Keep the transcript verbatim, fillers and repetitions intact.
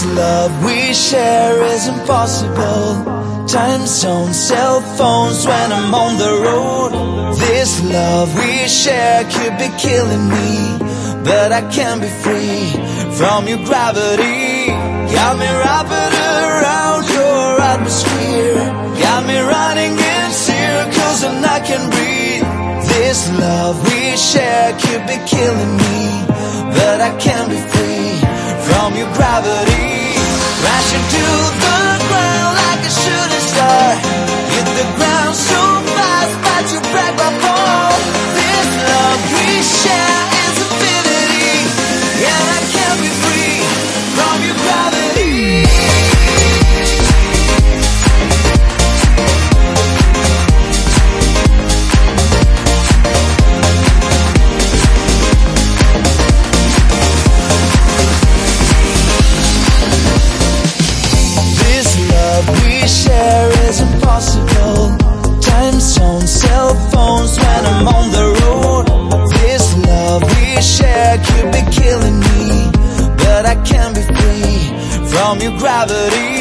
love we share is impossible. Time zones, cell phones when I'm on the road. This love we share could be killing me, but I can't be free from your gravity. Got me wrapping around your atmosphere, got me running in circles and I can breathe. This love we share could be killing me, but I can't be free from your gravity. Crashing to the ground like a shooting star, hit the ground so fast that you break my fall. This love we share is infinity, and I can't be free from your gravity. Share is impossible. Time zones, cell phones when I'm on the road. This love we share could be killing me, but I can't be free from your gravity.